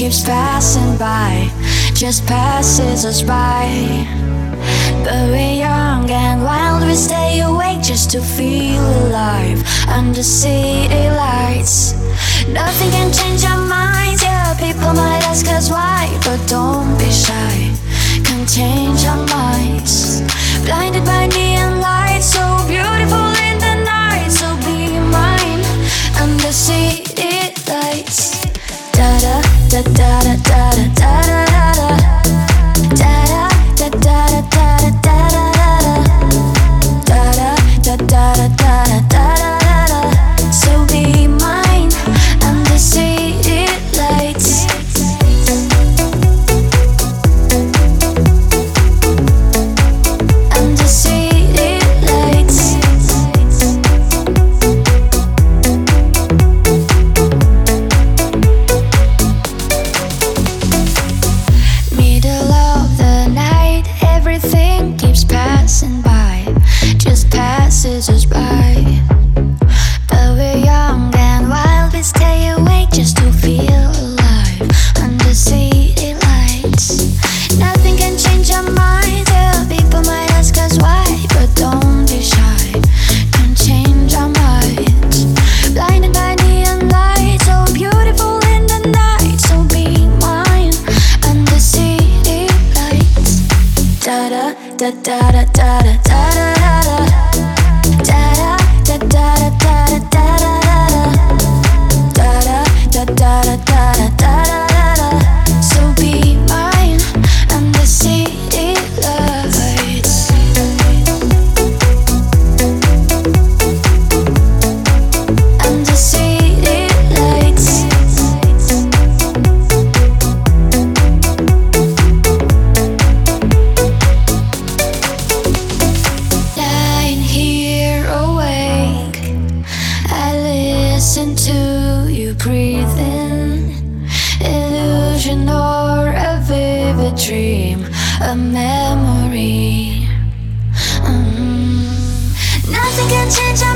keeps passing by, just passes us by. But we're young and wild, we stay awake just to feel alive under city lights. Nothing can change our minds, yeah, people might ask us why, but don't be shy, can't change our minds. Blinded by neon lights, so beautiful in the night, so be mine under city lights. Da da da da da da da da da da da da da da da da da da da. So be mine under city lights. Under city lights. Middle of the night, everything keeps passing by, just passes us by. But we're young and wild, we stay awake just to feel alive under city lights. Nothing can change our minds, yeah, people might ask us why, but don't be shy, can't change our minds. Blinded by neon lights, so beautiful in the night, so be mine under city lights. Da da da da da da da da da da da da da da da da da da da. So be mine under city lights. Under city lights. Lying here awake, I listen to you breathing. Illusion or a vivid dream, a memory. Nothing can change